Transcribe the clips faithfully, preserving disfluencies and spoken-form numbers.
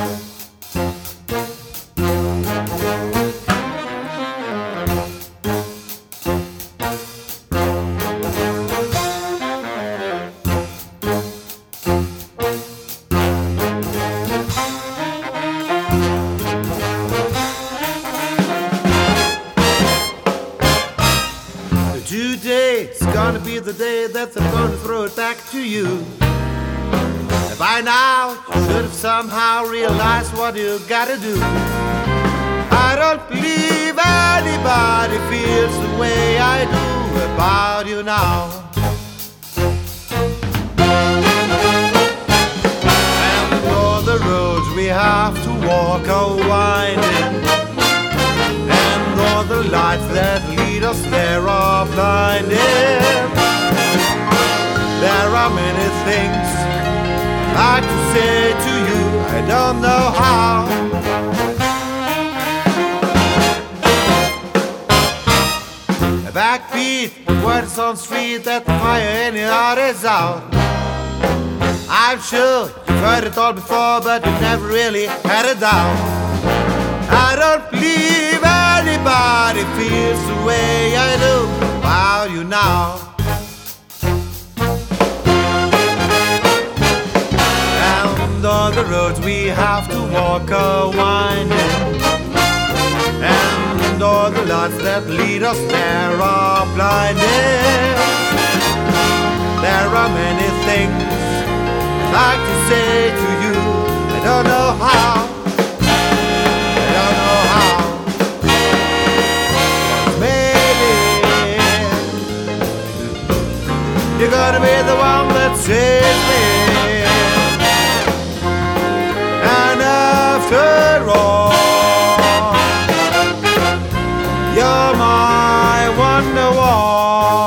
Today's gonna be the day that they're gonna throw it back to you. And by now, you should have somehow realized what you gotta do. I don't believe anybody feels the way I do about you now. And all the roads we have to walk are winding, and all the lights that lead us there are blinding. There are many things I'd like to say to you, I don't know how. A backbeat, words on street that the fire in your heart is out. I'm sure you've heard it all before, but you've never really had it down. I don't believe anybody feels the way I do about you now. And all the roads we have to walk are winding, and all the lights that lead us there are blinding. There are many things I'd like to say to you, I don't know how. You're gonna be the one that saves me. And after all, you're my wonderwall.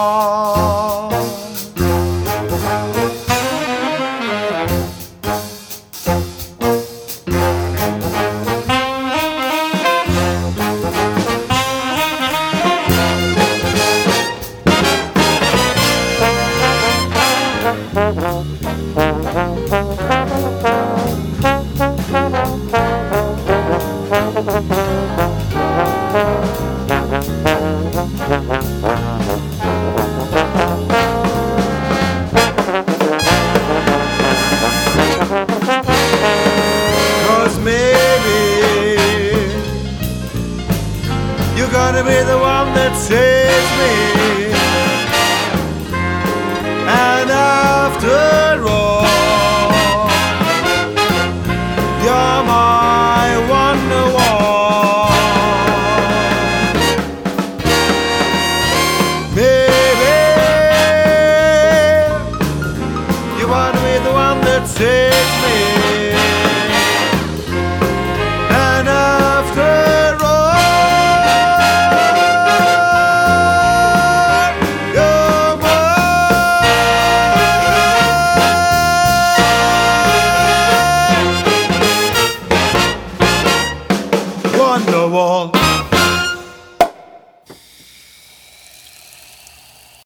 Cause maybe you're gonna be the one that saves me. And after all, you're my wonderwall. Maybe you wanna be the one that saves me. And after all, you're my Wonderwall.